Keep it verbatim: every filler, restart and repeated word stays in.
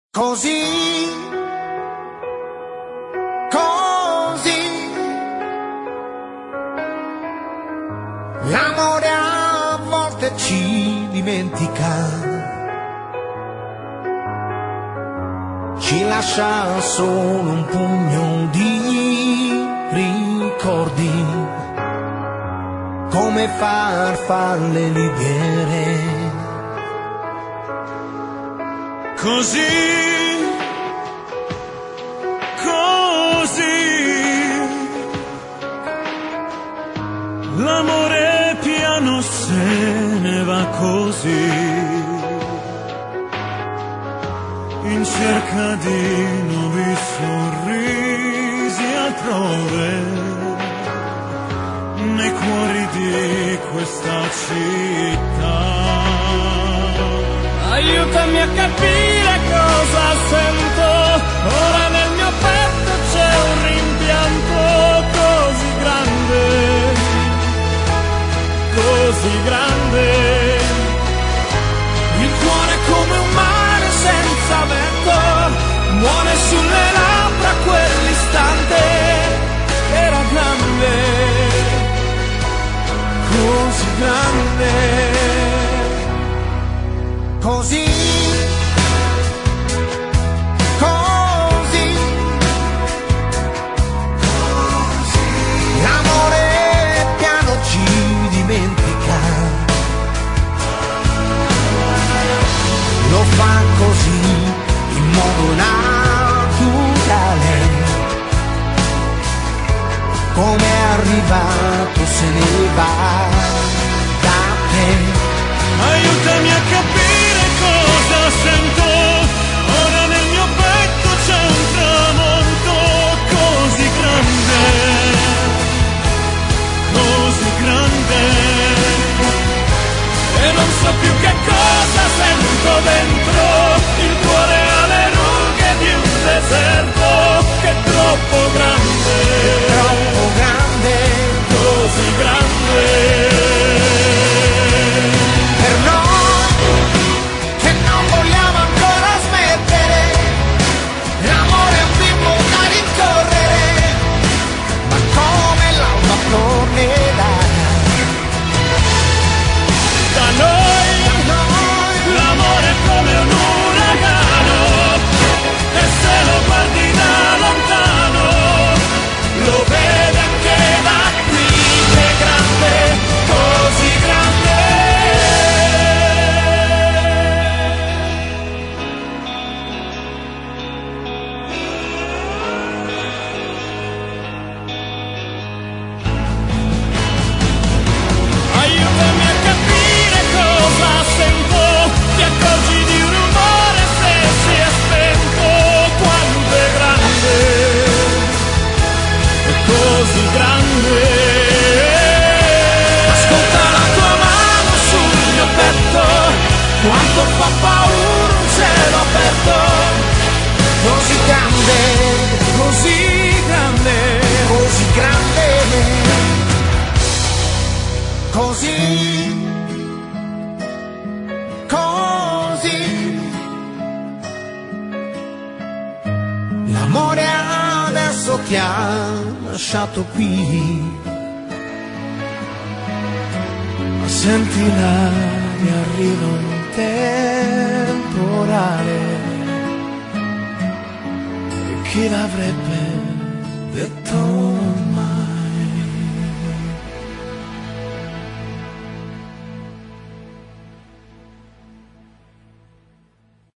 Così, così, l'amore a volte ci dimentica, ci lascia solo un pugno di ricordi, come farfalle libere. Così, così, l'amore piano se ne va così, in cerca di nuovi sorrisi altrove, nei cuori di questa città. Aiutami a capire cosa sento, ora nel mio petto c'è un rimpianto così grande, così grande. Il cuore come un mare senza vento, muore sulle labbra quell'istante, era grande, così grande. Così, così, così, l'amore piano ci dimentica, lo fa così in modo naturale, come è arrivato se ne va da te. Aiutami a capire cosa sento, ora nel mio petto c'è un tramonto così grande, così grande, e non so più che cosa sento dentro, il cuore ha le rughe di un deserto che è troppo grande, Troppo grande, così grande. per noi che non vogliamo ancora smettere, l'amore è un bimbo da rincorrere, ma come l'alba tornerà Da noi da noi. l'amore è come un uragano, e se lo guardi da lontano lo vedi anche da qui, che è grande, così grande. Aiutami a capire cosa sento, ti accorgi di un rumore se si è spento, quanto è grande, è così grande. Ascolta la tua mano sul mio petto, quanto fa paura un cielo aperto, Così grande, così grande. così grande, così, così, l'amore adesso ti ha lasciato qui, Ma senti l'aria, arriva un temporale, e chi l'avrebbe detto?